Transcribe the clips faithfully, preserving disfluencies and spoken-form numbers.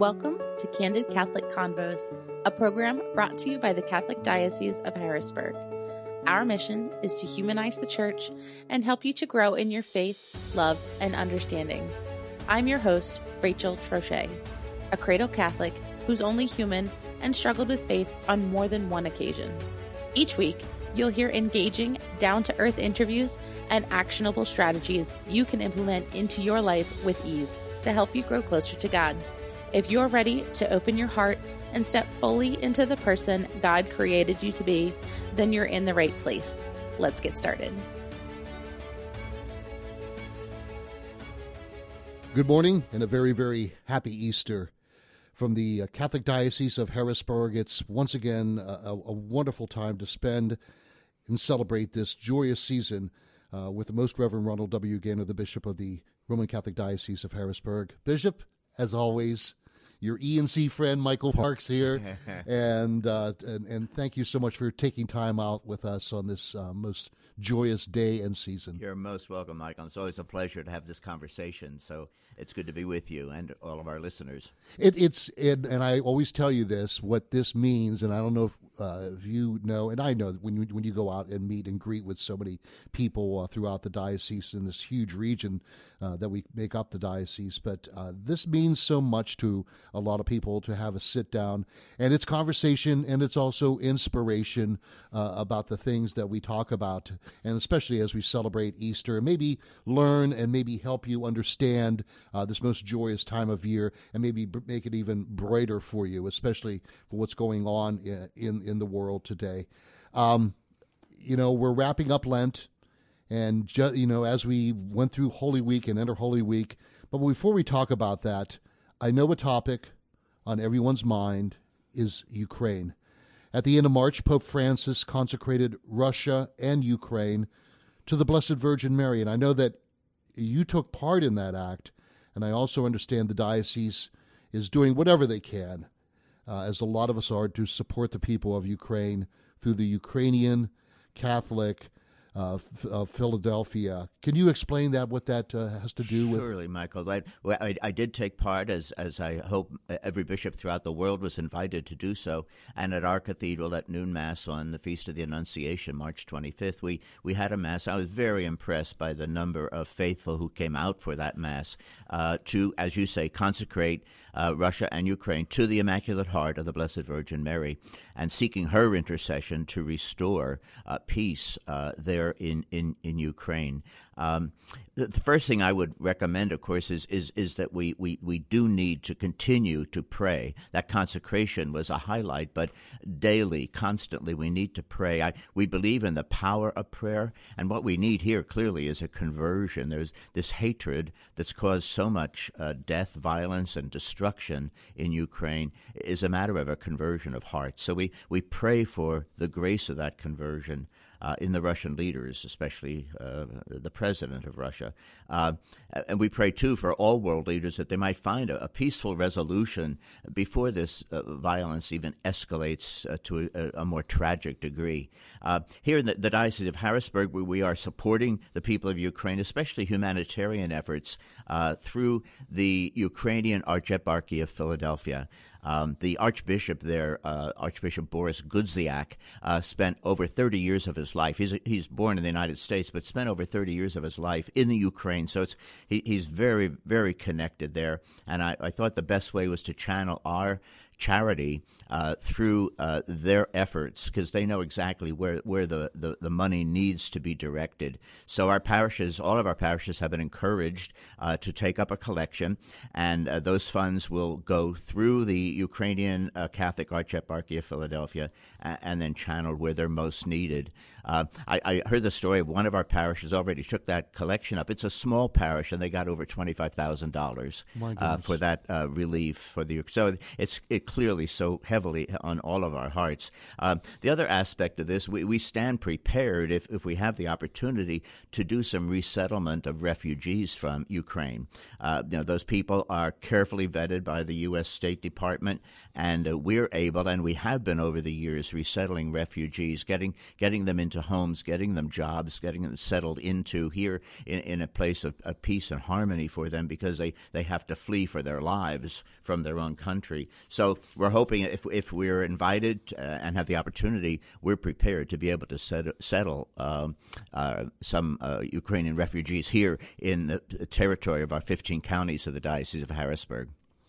Welcome to Candid Catholic Convos, a program brought to you by the Catholic Diocese of Harrisburg. Our mission is to humanize the Church and help you to grow in your faith, love, and understanding. I'm your host, Rachel Trochet, a cradle Catholic who's only human and struggled with faith on more than one occasion. Each week, you'll hear engaging, down-to-earth interviews and actionable strategies you can implement into your life with ease to help you grow closer to God. If you're ready to open your heart and step fully into the person God created you to be, then you're in the right place. Let's get started. Good morning and a very, very happy Easter. From the Catholic Diocese of Harrisburg, it's once again a, a wonderful time to spend and celebrate this joyous season uh, with the Most Reverend Ronald W. Gaynor, the Bishop of the Roman Catholic Diocese of Harrisburg. Bishop, as always, your E and C friend, Michael Parks here, and, uh, and and thank you so much for taking time out with us on this uh, most joyous day and season. You're most welcome, Michael. It's always a pleasure to have this conversation, so it's good to be with you and all of our listeners. It, it's it, and I always tell you this, what this means, and I don't know if, uh, if you know, and I know that when you, when you go out and meet and greet with so many people uh, throughout the diocese in this huge region uh, that we make up the diocese, but uh, this means so much to a lot of people to have a sit down, and it's conversation, and it's also inspiration uh, about the things that we talk about, and especially as we celebrate Easter, and maybe learn and maybe help you understand uh, this most joyous time of year, and maybe b- make it even brighter for you, especially for what's going on in in, in the world today. Um, you know, we're wrapping up Lent, and ju- you know, as we went through Holy Week and enter Holy Week, but before we talk about that, I know a topic on everyone's mind is Ukraine. At the end of March, Pope Francis consecrated Russia and Ukraine to the Blessed Virgin Mary, and I know that you took part in that act, and I also understand the diocese is doing whatever they can, uh, as a lot of us are, to support the people of Ukraine through the Ukrainian Catholic Uh, F- uh, Philadelphia. Can you explain that, what that uh, has to do with? Surely, Michael. I, well, I, I did take part, as as I hope every bishop throughout the world was invited to do so. And at our cathedral at noon Mass on the Feast of the Annunciation, March twenty-fifth, we, we had a Mass. I was very impressed by the number of faithful who came out for that Mass uh, to, as you say, consecrate uh, Russia and Ukraine to the Immaculate Heart of the Blessed Virgin Mary, and seeking her intercession to restore uh, peace uh, there in, in, in Ukraine. Um, the, the first thing I would recommend, of course, is is, is that we, we, we do need to continue to pray. That consecration was a highlight, but daily, constantly, we need to pray. I, we believe in the power of prayer, and what we need here clearly is a conversion. There's this hatred that's caused so much uh, death, violence, and destruction in Ukraine is a matter of a conversion of hearts. So we, we pray for the grace of that conversion Uh, in the Russian leaders, especially uh, the president of Russia. Uh, and we pray, too, for all world leaders that they might find a, a peaceful resolution before this uh, violence even escalates uh, to a, a more tragic degree. Uh, here in the, the Diocese of Harrisburg, we, we are supporting the people of Ukraine, especially humanitarian efforts, uh, through the Ukrainian Archeparchy of Philadelphia. Um, the Archbishop there, uh, Archbishop Boris Gudziak, uh, spent over thirty years of his life. He's he's born in the United States, but spent over thirty years of his life in the Ukraine. So it's he, he's very, very connected there. And I, I thought the best way was to channel our charity uh, through uh, their efforts, because they know exactly where, where the, the, the money needs to be directed. So our parishes, all of our parishes have been encouraged uh, to take up a collection, and uh, those funds will go through the Ukrainian uh, Catholic Archeparchy of Philadelphia and, and then channeled where they're most needed. Uh, I, I heard the story of one of our parishes already took that collection up. It's a small parish, and they got over twenty-five thousand dollars uh, for that uh, relief for the. So it's it clearly so heavily on all of our hearts. Uh, the other aspect of this, we, we stand prepared if, if we have the opportunity to do some resettlement of refugees from Ukraine. Uh, you know, those people are carefully vetted by the U S State Department, and uh, we're able, and we have been over the years, resettling refugees, getting getting them into homes, getting them jobs, getting them settled into here in, in a place of, of peace and harmony for them, because they, they have to flee for their lives from their own country. So we're hoping if if we're invited uh, and have the opportunity, we're prepared to be able to set, settle um, uh, some uh, Ukrainian refugees here in the territory of our fifteen counties of the Diocese of Harrisburg.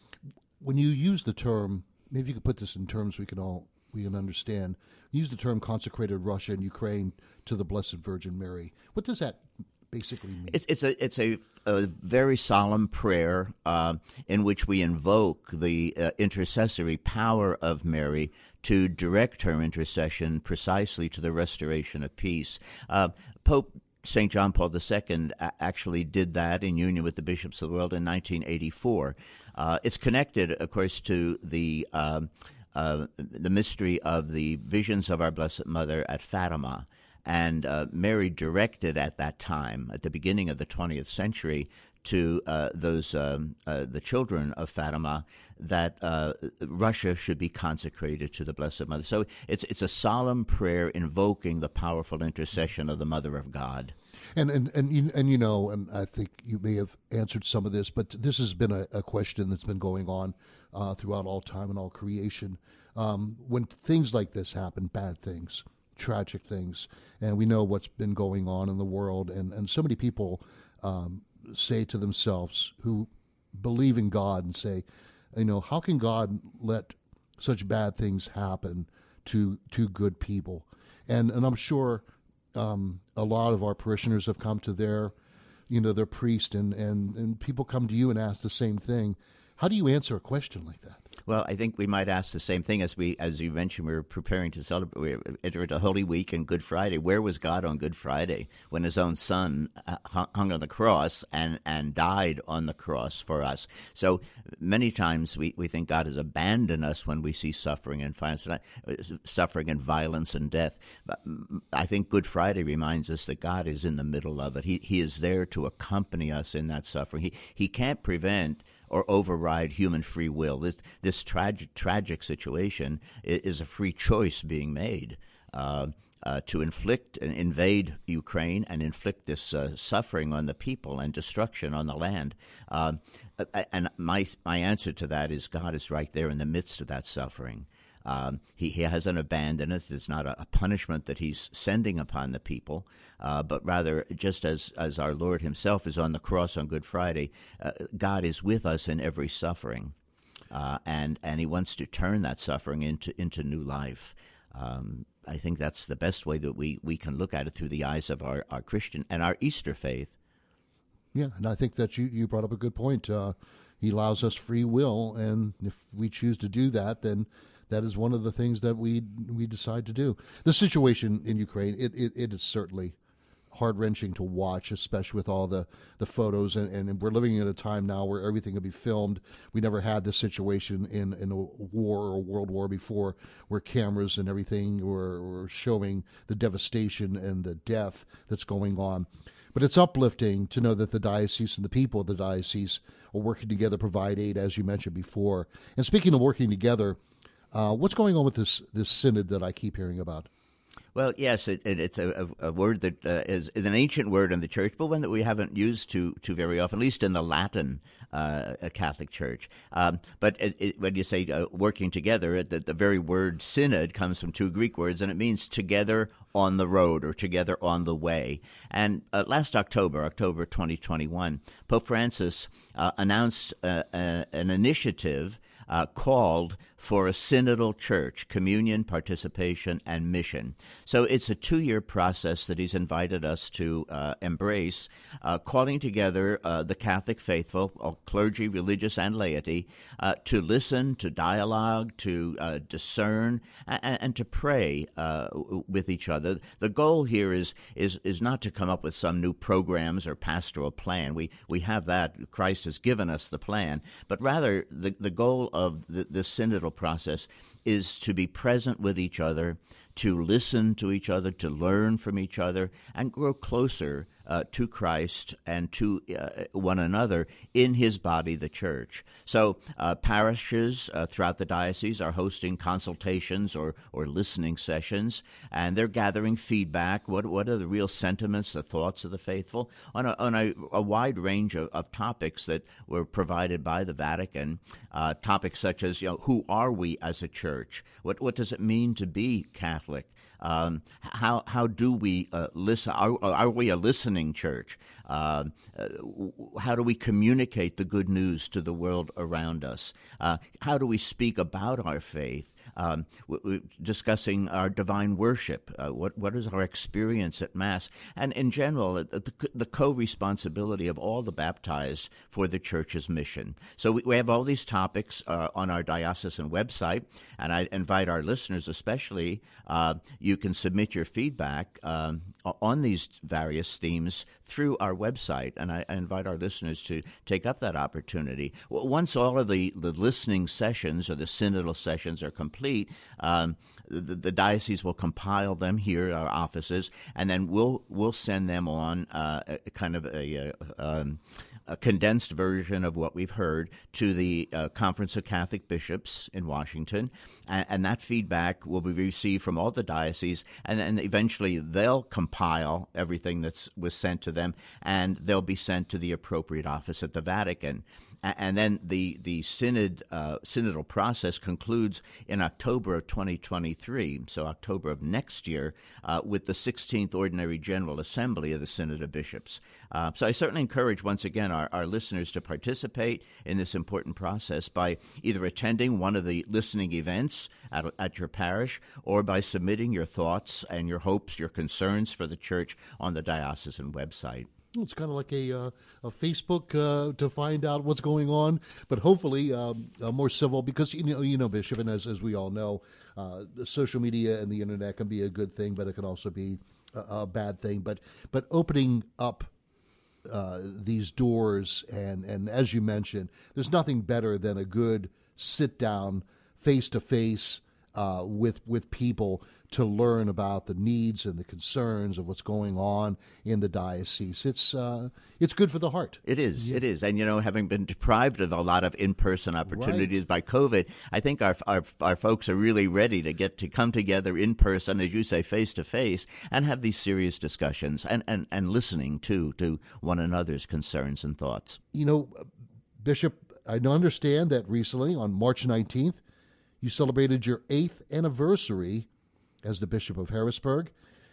When you use the term, maybe you could put this in terms we can all we can understand. You use the term consecrated Russia and Ukraine to the Blessed Virgin Mary. What does that basically mean? It's, it's a it's a, a very solemn prayer uh, in which we invoke the uh, intercessory power of Mary to direct her intercession precisely to the restoration of peace. Uh, Pope Saint John Paul the Second actually did that in union with the bishops of the world in nineteen eighty-four. Uh, it's connected, of course, to the uh, uh, the mystery of the visions of our Blessed Mother at Fatima. And uh, Mary directed at that time, at the beginning of the twentieth century, to uh, those um, uh, the children of Fatima, that uh, Russia should be consecrated to the Blessed Mother. So it's it's a solemn prayer invoking the powerful intercession of the Mother of God. And and and you, and you know, and I think you may have answered some of this, but this has been a, a question that's been going on uh, throughout all time and all creation. Um, when things like this happen, bad things, tragic things, and we know what's been going on in the world, and, and so many people um, say to themselves who believe in God and say, you know, how can God let such bad things happen to to good people? And and I'm sure um, a lot of our parishioners have come to their, you know, their priest, and, and, and people come to you and ask the same thing. How do you answer a question like that? Well, I think we might ask the same thing as we, as you mentioned, we were preparing to celebrate, we entered a Holy Week and Good Friday. Where was God on Good Friday when his own son hung on the cross and, and died on the cross for us? So many times we, we think God has abandoned us when we see suffering and violence, suffering and violence and death. But I think Good Friday reminds us that God is in the middle of it. He he is there to accompany us in that suffering. He he can't prevent or override human free will. This this tragic tragic situation is a free choice being made uh, uh, to inflict and invade Ukraine and inflict this uh, suffering on the people and destruction on the land. Uh, and my my answer to that is God is right there in the midst of that suffering. Um, he, he hasn't abandoned it. It's not a, a punishment that he's sending upon the people, uh, but rather, just as, as our Lord himself is on the cross on Good Friday, uh, God is with us in every suffering, uh, and and he wants to turn that suffering into into new life. Um, I think that's the best way that we, we can look at it, through the eyes of our, our Christian and our Easter faith. Yeah, and I think that you, you brought up a good point. Uh, he allows us free will, and if we choose to do that, then that is one of the things that we we decide to do. The situation in Ukraine, it, it, it is certainly heart-wrenching to watch, especially with all the, the photos. And, and we're living in a time now where everything can be filmed. We never had this situation in, in a war or a world war before, where cameras and everything were, were showing the devastation and the death that's going on. But it's uplifting to know that the diocese and the people of the diocese are working together, provide aid, as you mentioned before. And speaking of working together, Uh, what's going on with this this synod that I keep hearing about? Well, yes, it, it, it's a, a word that uh, is, is an ancient word in the Church, but one that we haven't used too, too very often, at least in the Latin uh, Catholic Church. Um, but it, it, when you say uh, working together, the, the very word synod comes from two Greek words, and it means together on the road or together on the way. And uh, last October, October twenty twenty-one, Pope Francis uh, announced uh, uh, an initiative Uh, called for a synodal church, communion, participation, and mission. So it's a two-year process that he's invited us to uh, embrace, uh, calling together uh, the Catholic faithful, all clergy, religious, and laity, uh, to listen, to dialogue, to uh, discern, and, and to pray uh, with each other. The goal here is is is not to come up with some new programs or pastoral plan. We we have that. Christ has given us the plan. But rather, the, the goal of the, the synodal process is to be present with each other, to listen to each other, to learn from each other, and grow closer uh, to Christ and to uh, one another in his body, the church. So uh, parishes uh, throughout the diocese are hosting consultations or, or listening sessions, and they're gathering feedback. What what are the real sentiments, the thoughts of the faithful, on a, on a, a wide range of, of topics that were provided by the Vatican, uh, topics such as, you know, who are we as a church? What what does it mean to be Catholic? Um, how how do we uh, listen? Are, are we a listening church? Uh, uh, how do we communicate the good news to the world around us? Uh, how do we speak about our faith? Um, w- w- discussing our divine worship. Uh, what what is our experience at Mass? And in general, the, the co-responsibility of all the baptized for the Church's mission. So we, we have all these topics uh, on our diocesan website, and I invite our listeners especially, uh, you can submit your feedback um, on these various themes through our website, and I, I invite our listeners to take up that opportunity. Well, once all of the, the listening sessions or the synodal sessions are complete, um, the, the diocese will compile them here at our offices, and then we'll we'll send them on uh, a, kind of a, a, um, a condensed version of what we've heard to the uh, Conference of Catholic Bishops in Washington, and, and that feedback will be received from all the dioceses, and then eventually they'll compile everything that was sent to them, and they'll be sent to the appropriate office at the Vatican. And then the the synod uh, synodal process concludes in October of twenty twenty-three, so October of next year, uh, with the sixteenth Ordinary General Assembly of the Synod of Bishops. Uh, so I certainly encourage, once again, our, our listeners to participate in this important process by either attending one of the listening events at, at your parish, or by submitting your thoughts and your hopes, your concerns for the Church on the diocesan website. It's kind of like a uh, a Facebook uh, to find out what's going on, but hopefully um, uh, more civil, because you know, you know, Bishop, and as as we all know, uh, social media and the internet can be a good thing, but it can also be a, a bad thing. But but opening up uh, these doors, and and as you mentioned, there's nothing better than a good sit down, face to face with with people to learn about the needs and the concerns of what's going on in the diocese. It's uh, it's good for the heart. It is. Yeah. It is. And, you know, having been deprived of a lot of in-person opportunities right. by COVID, I think our, our our folks are really ready to get to come together in person, as you say, face-to-face, and have these serious discussions and, and, and listening, too, to one another's concerns and thoughts. You know, Bishop, I understand that recently, on March nineteenth, you celebrated your eighth anniversary as the Bishop of Harrisburg,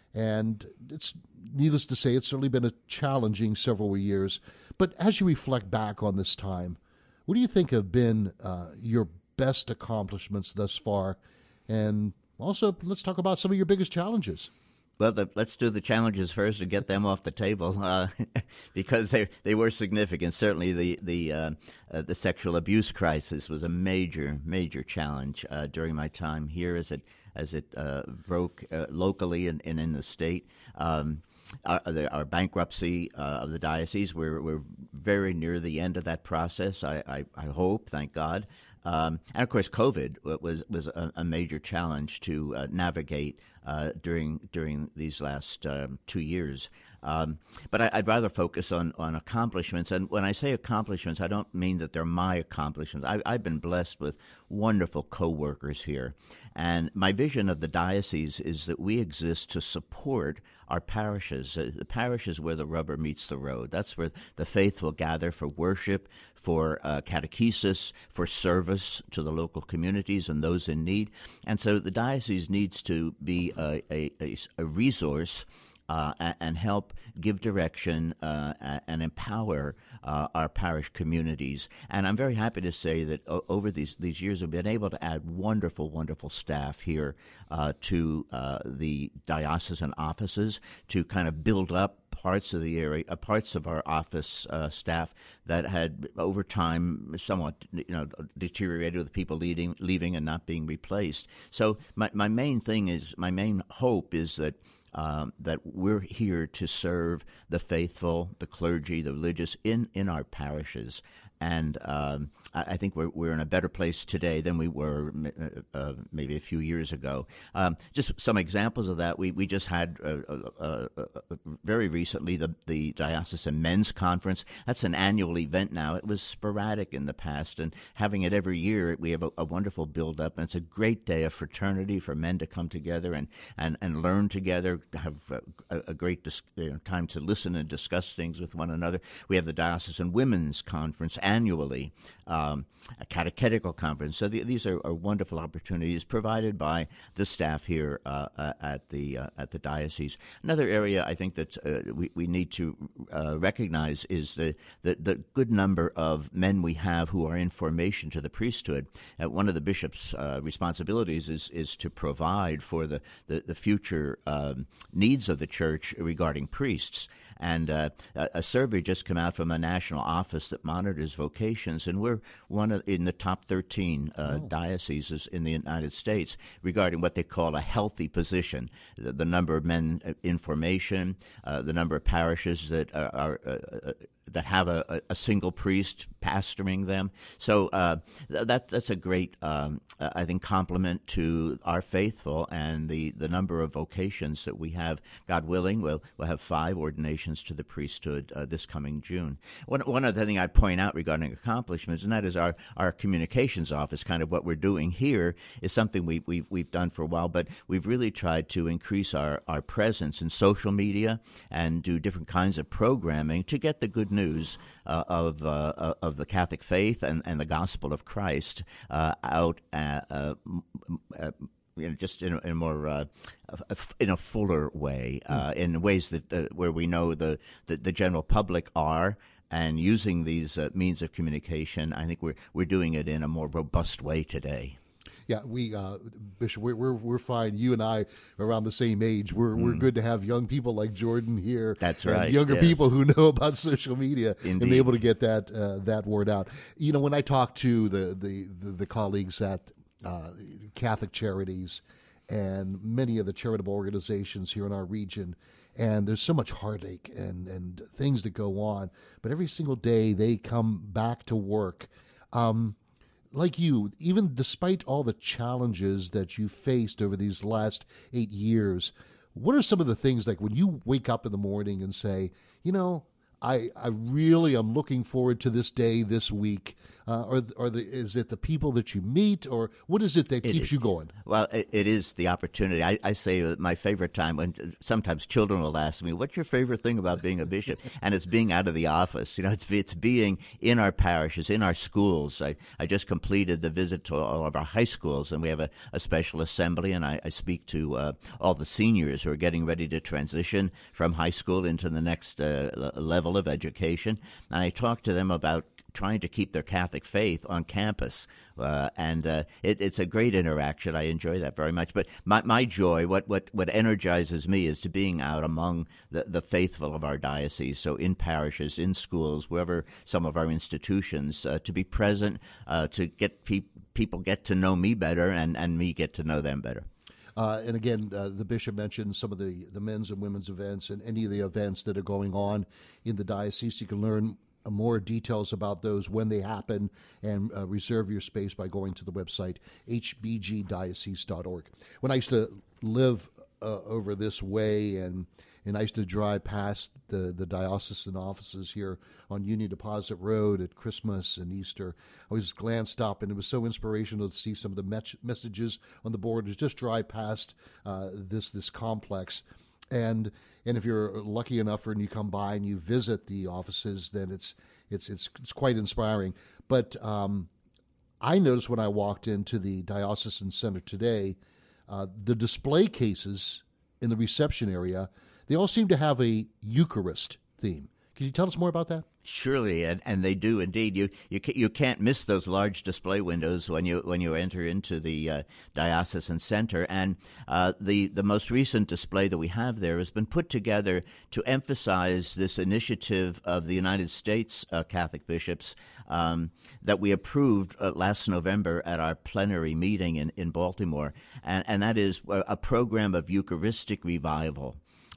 and it's needless to say, it's certainly been a challenging several years. But as you reflect back on this time, what do you think have been uh, your best accomplishments thus far? And also, let's talk about some of your biggest challenges. Well, the, let's do the challenges first and get them off the table, uh, because they they were significant. Certainly, the the uh, uh, the sexual abuse crisis was a major major challenge uh, during my time here, as it as it uh, broke uh, locally and, and in the state. Um, Our, our bankruptcy uh, of the diocese, we're, we're very near the end of that process, I, I, I hope, thank God. Um, and, of course, COVID was was a, a major challenge to uh, navigate uh, during during these last um, two years. Um, but I, I'd rather focus on, on accomplishments. And when I say accomplishments, I don't mean that they're my accomplishments. I, I've been blessed with wonderful co-workers here. And my vision of the diocese is that we exist to support our parishes. Uh, the parish is where the rubber meets the road. That's where the faithful gather for worship, for uh, catechesis, for service to the local communities and those in need. And so the diocese needs to be a, a, a, a resource Uh, and help give direction uh, and empower uh, our parish communities. And I'm very happy to say that o- over these, these years we've been able to add wonderful, wonderful staff here uh, to uh, the diocesan offices to kind of build up parts of the area, uh, parts of our office uh, staff that had over time somewhat, you know, deteriorated with people leading, leaving and not being replaced. So my, my main thing is, my main hope is that Um, that we're here to serve the faithful, the clergy, the religious in, in our parishes, and um, I, I think we're we're in a better place today than we were uh, maybe a few years ago. Um, just some examples of that. We we just had uh, uh, uh, uh, very recently the the Diocesan Men's Conference. That's an annual event now. It was sporadic in the past, and having it every year, we have a, a wonderful build-up, and it's a great day of fraternity for men to come together and, and, and learn together, have a, a great dis- you know, time to listen and discuss things with one another. We have the Diocesan Women's Conference annually, um, a catechetical conference. So the, these are, are wonderful opportunities provided by the staff here uh, uh, at the uh, at the diocese. Another area I think that uh, we, we need to uh, recognize is the, the, the good number of men we have who are in formation to the priesthood. Uh, one of the bishop's uh, responsibilities is is to provide for the, the, the future um, needs of the church regarding priests. And uh, a, a survey just came out from a national office that monitors vocations, and we're one of in the top thirteen uh, oh. dioceses in the United States regarding what they call a healthy position. The, the number of men in formation, uh, the number of parishes that are, are uh, that have a, a single priest pastoring them. So uh, that that's a great, um, I think, compliment to our faithful and the, the number of vocations that we have. God willing, we'll, we'll have five ordinations to the priesthood uh, this coming June. One, one other thing I'd point out regarding accomplishments, and that is our, our communications office. Kind of what we're doing here is something we, we've, we've done for a while, but we've really tried to increase our, our presence in social media and do different kinds of programming to get the good news news uh, of uh, of the Catholic faith and, and the gospel of Christ uh, out uh, uh, uh, you know, just in a, in a more uh, in a fuller way, uh, in ways that uh, where we know the, the the general public are. And using these uh, means of communication, I think we're we're doing it in a more robust way today. Yeah, we uh, Bishop, we're, we're we're fine. You and I are around the same age. We're mm. we're good to have young people like Jordan here. That's right. And younger yes. people who know about social media Indeed. and be able to get that uh, that word out. You know, when I talk to the the the, the colleagues at uh, Catholic Charities and many of the charitable organizations here in our region. And there's so much heartache and, and things that go on. But every single day they come back to work. Um, like you, even despite all the challenges that you faced over these last eight years, what are some of the things, like when you wake up in the morning and say, you know, I, I really am looking forward to this day, this week, uh, or, or the, is it the people that you meet, or what is it that it keeps is. you going? Well, it, it is the opportunity. I, I say that my favorite time, when sometimes children will ask me, what's your favorite thing about being a bishop? And it's being out of the office. You know, it's it's being in our parishes, in our schools. I, I just completed the visit to all of our high schools, and we have a, a special assembly, and I, I speak to uh, all the seniors who are getting ready to transition from high school into the next uh, level of education. And I talk to them about trying to keep their Catholic faith on campus. Uh, and uh, it, it's a great interaction. I enjoy that very much. But my, my joy, what, what, what energizes me is to being out among the, the faithful of our diocese, so in parishes, in schools, wherever some of our institutions, uh, to be present, uh, to get pe- people get to know me better and, and me get to know them better. Uh, and again, uh, the bishop mentioned some of the, the men's and women's events and any of the events that are going on in the diocese. You can learn more details about those when they happen and uh, reserve your space by going to the website h b g diocese dot org. When I used to live uh, over this way and and I used to drive past the, the diocesan offices here on Union Deposit Road at Christmas and Easter, I always glanced up, and it was so inspirational to see some of the me- messages on the board. To just drive past uh, this this complex. And and if you're lucky enough and you come by and you visit the offices, then it's it's it's it's quite inspiring. But um, I noticed when I walked into the Diocesan Center today, uh, the display cases in the reception area, they all seem to have a Eucharist theme. Can you tell us more about that? Surely, and, and they do indeed. You you you can't miss those large display windows when you when you enter into the uh, diocesan center. And uh, the the most recent display that we have there has been put together to emphasize this initiative of the United States uh, Catholic bishops um, that we approved uh, last November at our plenary meeting in in Baltimore, and and that is a program of Eucharistic revival.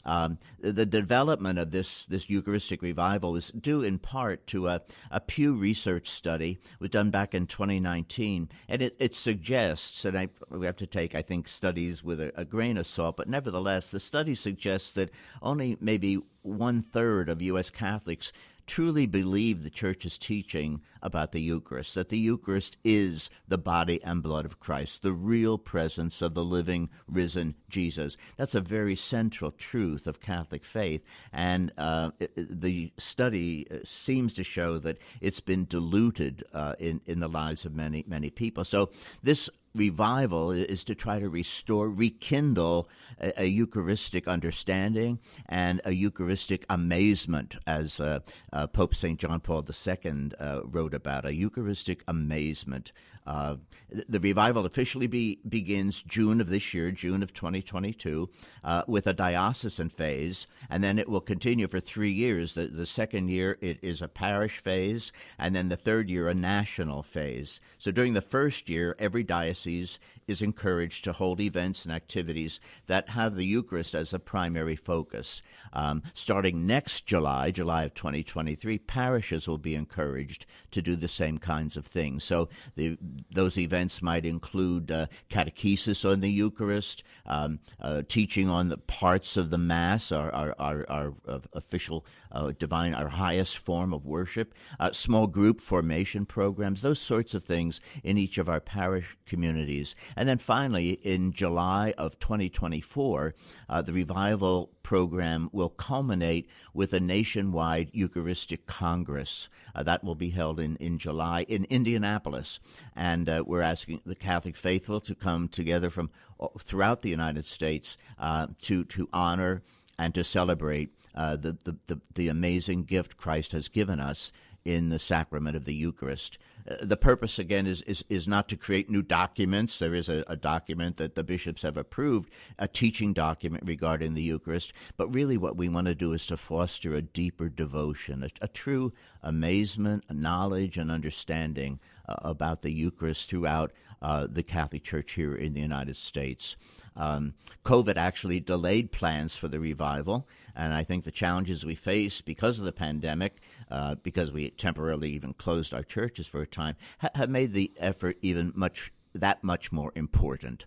Um, the development of this, this Eucharistic revival is due in part to a, a Pew Research study was done back in twenty nineteen, and it, it suggests, and I, we have to take, I think, studies with a, a grain of salt, but nevertheless, the study suggests that only maybe one-third of U S Catholics truly believe the Church's teaching about the Eucharist, that the Eucharist is the body and blood of Christ, the real presence of the living, risen Jesus. That's a very central truth of Catholic faith, and uh, the study seems to show that it's been diluted uh, in, in the lives of many, many people. So this revival is to try to restore, rekindle a, a Eucharistic understanding and a Eucharistic amazement, as uh, uh, Pope Saint John Paul the Second uh, wrote about, a Eucharistic amazement. Uh, the revival officially be, begins June of this year, June of twenty twenty-two, uh, with a diocesan phase, and then it will continue for three years. The, the second year, it is a parish phase, and then the third year, a national phase. So during the first year, every diocese is encouraged to hold events and activities that have the Eucharist as a primary focus. Um, starting next July, July of twenty twenty-three, parishes will be encouraged to do the same kinds of things. So the, those events might include uh, catechesis on the Eucharist, um, uh, teaching on the parts of the Mass, our, our, our, our uh, official uh, divine, our highest form of worship, uh, small group formation programs, those sorts of things in each of our parish communities. And then finally, in July of twenty twenty-four, uh, the revival program will culminate with a nationwide Eucharistic Congress. Uh, that will be held in, in July in Indianapolis. And uh, we're asking the Catholic faithful to come together from throughout the United States uh, to, to honor and to celebrate uh, the, the, the, the amazing gift Christ has given us in the sacrament of the Eucharist. Uh, the purpose, again, is, is is not to create new documents. There is a, a document that the bishops have approved, a teaching document regarding the Eucharist, but really what we want to do is to foster a deeper devotion, a, a true amazement, knowledge, and understanding uh, about the Eucharist throughout uh, the Catholic Church here in the United States. Um, COVID actually delayed plans for the revival, and I think the challenges we face because of the pandemic, uh, because we temporarily even closed our churches for a time, ha- have made the effort even much that much more important.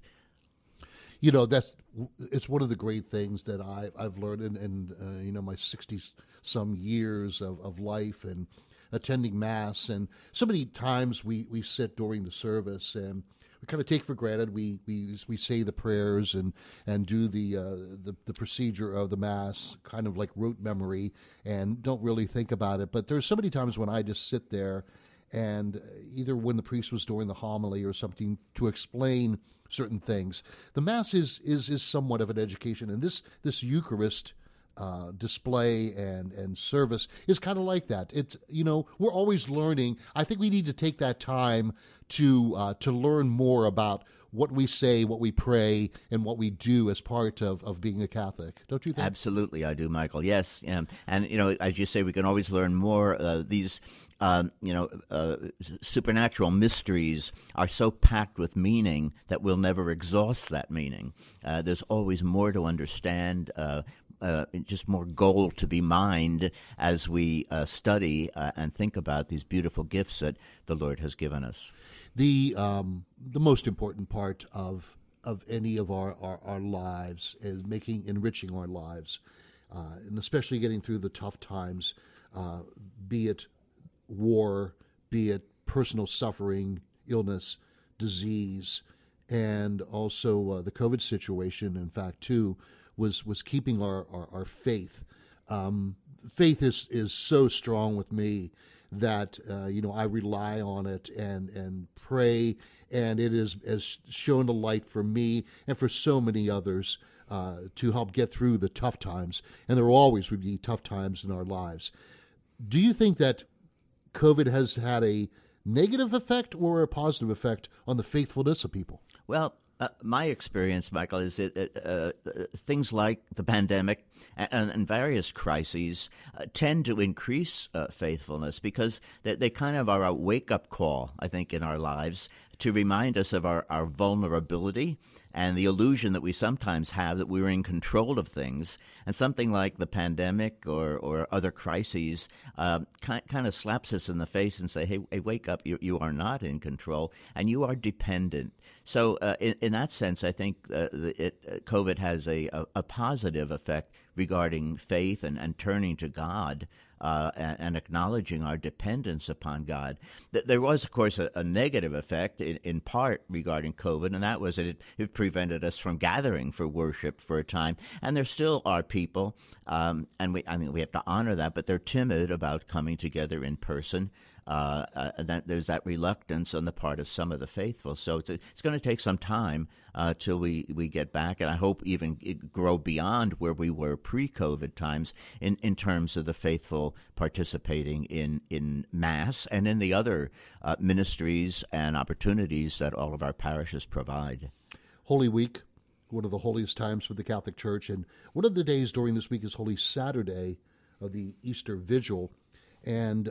You know, that's it's one of the great things that I, I've learned in, in uh, you know, my sixty-some years of, of life and attending Mass. And so many times we, we sit during the service and we kind of take for granted. We we we say the prayers and and do the, uh, the the procedure of the Mass, kind of like rote memory, and don't really think about it. But there's so many times when I just sit there, and either when the priest was doing the homily or something to explain certain things, the Mass is is is somewhat of an education, and this this Eucharist Uh, display and, and service is kind of like that. It's, you know, we're always learning. I think we need to take that time to uh, to learn more about what we say, what we pray, and what we do as part of, of being a Catholic. Don't you think? Absolutely, I do, Michael. Yes. Um, and, you know, as you say, we can always learn more. Uh, these, um, you know, uh, supernatural mysteries are so packed with meaning that we'll never exhaust that meaning. Uh, there's always more to understand, uh Uh, just more gold to be mined as we uh, study uh, and think about these beautiful gifts that the Lord has given us. The um, the most important part of of any of our, our, our lives is making enriching our lives, uh, and especially getting through the tough times, uh, be it war, be it personal suffering, illness, disease, and also uh, the COVID situation, in fact, too, was was keeping our, our, our faith. Um, faith is, is so strong with me that, uh, you know, I rely on it and, and pray, and it is, has shown a light for me and for so many others uh, to help get through the tough times. And there always would be tough times in our lives. Do you think that COVID has had a negative effect or a positive effect on the faithfulness of people? Well, Uh, my experience, Michael, is that uh, uh, things like the pandemic and, and various crises uh, tend to increase uh, faithfulness because they, they kind of are a wake-up call, I think, in our lives to remind us of our, our vulnerability and the illusion that we sometimes have that we're in control of things. And something like the pandemic or, or other crises uh, kind, kind of slaps us in the face and say, hey, hey wake up, you, you are not in control, and you are dependent. So uh, in, in that sense, I think uh, it, uh, COVID has a, a, a positive effect regarding faith and, and turning to God. Uh, and, and acknowledging our dependence upon God. There was, of course, a, a negative effect in, in part regarding COVID, and that was that it, it prevented us from gathering for worship for a time. And there still are people, um, and we, I mean, we have to honor that, but they're timid about coming together in person. Uh, uh, that there's that reluctance on the part of some of the faithful. So it's, it's going to take some time uh, till we, we get back, and I hope even it grow beyond where we were pre-COVID times in, in terms of the faithful participating in, in Mass and in the other uh, ministries and opportunities that all of our parishes provide. Holy Week, one of the holiest times for the Catholic Church, and one of the days during this week is Holy Saturday of the Easter Vigil, and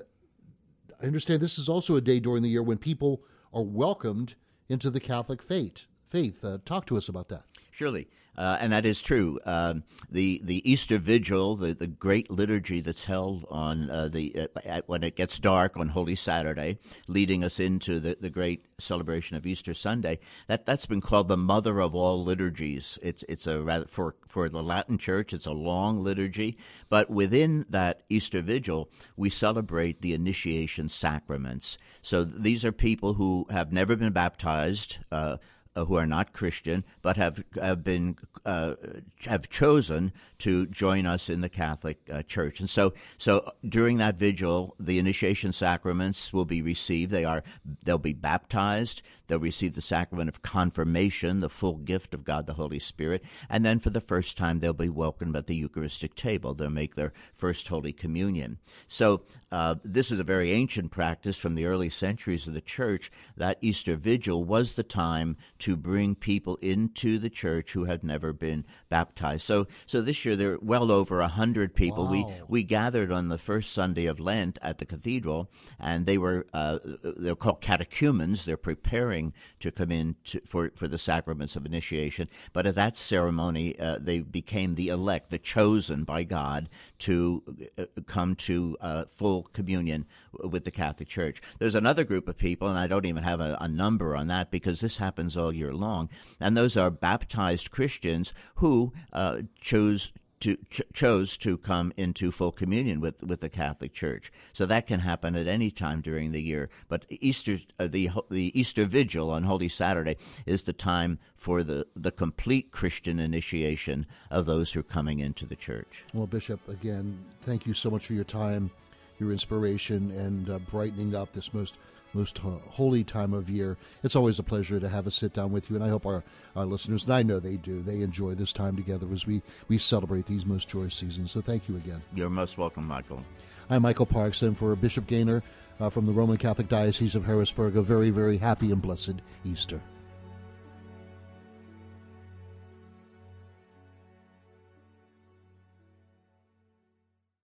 I understand this is also a day during the year when people are welcomed into the Catholic faith. Faith. Uh, talk to us about that. Surely, uh, and that is true. Um, the the Easter Vigil, the, the great liturgy that's held on uh, the uh, at, when it gets dark on Holy Saturday, leading us into the, the great celebration of Easter Sunday. That that's been called the mother of all liturgies. It's it's a rather for for the Latin Church, it's a long liturgy, but within that Easter Vigil, we celebrate the initiation sacraments. So these are people who have never been baptized. Uh, Uh, who are not Christian, but have have been uh, have chosen to join us in the Catholic uh, Church, and so so during that vigil, the initiation sacraments will be received. They are they'll be baptized. They'll receive the sacrament of confirmation, the full gift of God the Holy Spirit, and then for the first time they'll be welcomed at the Eucharistic table. They'll make their first Holy Communion. So uh, this is a very ancient practice from the early centuries of the Church. That Easter Vigil was the time to bring people into the Church who had never been baptized. So so this year there are well over one hundred people. Wow. We we gathered on the first Sunday of Lent at the cathedral, and they were uh, they're called catechumens. They're preparing to come in to, for, for the sacraments of initiation. But at that ceremony, uh, they became the elect, the chosen by God to uh, come to uh, full communion with the Catholic Church. There's another group of people, and I don't even have a, a number on that because this happens all year long, and those are baptized Christians who uh, chose To, ch- chose to come into full communion with, with the Catholic Church. So that can happen at any time during the year. But Easter, uh, the the Easter Vigil on Holy Saturday is the time for the, the complete Christian initiation of those who are coming into the Church. Well, Bishop, again, thank you so much for your time, your inspiration, and uh, brightening up this most most holy time of year. It's always a pleasure to have a sit down with you, and I hope our, our listeners, and I know they do, they enjoy this time together as we, we celebrate these most joyous seasons. So thank you again. You're most welcome, Michael. I'm Michael Parks, and for Bishop Gaynor uh, from the Roman Catholic Diocese of Harrisburg, a very, very happy and blessed Easter.